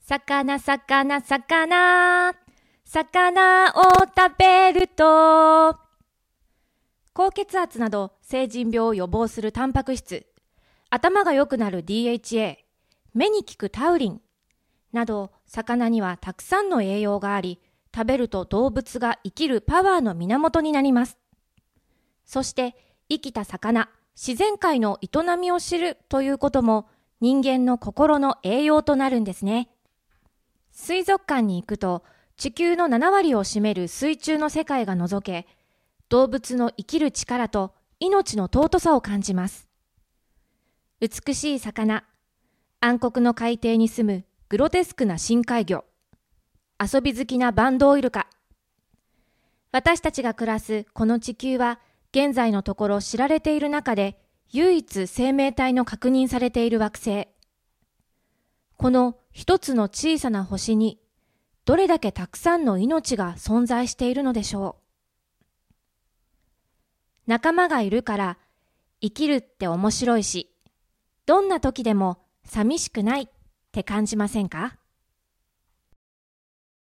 魚、魚、魚。魚を食べると、高血圧など成人病を予防するタンパク質、頭が良くなる DHA、目に効くタウリンなど、魚にはたくさんの栄養があり、食べると動物が生きるパワーの源になります。そして生きた魚、自然界の営みを知るということも人間の心の栄養となるんですね。水族館に行くと地球の7割を占める水中の世界が覗け、動物の生きる力と命の尊さを感じます。美しい魚、暗黒の海底に住むグロテスクな深海魚、遊び好きなバンドウイルカ。私たちが暮らすこの地球は現在のところ知られている中で唯一生命体の確認されている惑星。この一つの小さな星にどれだけたくさんの命が存在しているのでしょう。仲間がいるから生きるって面白いし、どんな時でも寂しくないって感じませんか？